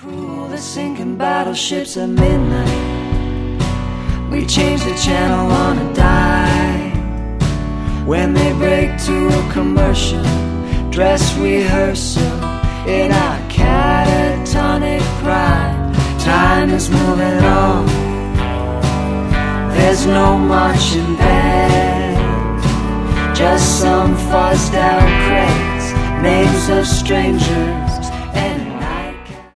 cruel, the sinking battleships at midnight. We change the channel on a dime. When they break to a commercial dress rehearsal in our catatonic prime, time is moving on. There's no marching band, just some fuzzed out credits, names of strangers and